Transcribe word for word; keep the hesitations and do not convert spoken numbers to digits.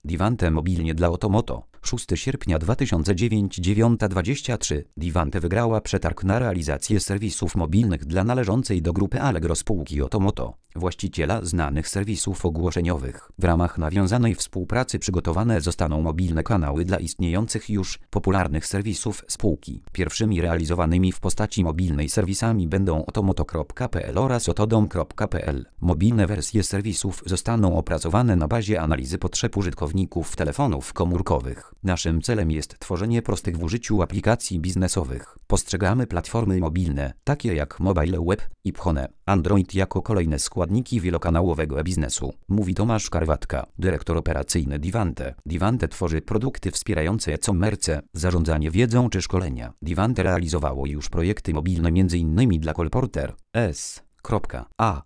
Divante mobilnie dla Otomoto. szóstego sierpnia dwa tysiące dziewiątego, dziewiąta dwadzieścia trzy. Divante wygrała przetarg na realizację serwisów mobilnych dla należącej do grupy Allegro spółki Otomoto, właściciela znanych serwisów ogłoszeniowych. W ramach nawiązanej współpracy przygotowane zostaną mobilne kanały dla istniejących już popularnych serwisów spółki. Pierwszymi realizowanymi w postaci mobilnej serwisami będą otomoto kropka p l oraz otodom kropka p l. Mobilne wersje serwisów zostaną opracowane na bazie analizy potrzeb użytkowników telefonów komórkowych. Naszym celem jest tworzenie prostych w użyciu aplikacji biznesowych. Postrzegamy platformy mobilne, takie jak Mobile Web i Phone, Android jako kolejne składniki wielokanałowego biznesu, mówi Tomasz Karwatka, dyrektor operacyjny Divante. Divante tworzy produkty wspierające e-commerce, zarządzanie wiedzą czy szkolenia. Divante realizowało już projekty mobilne m.in. dla Colporter, S. A.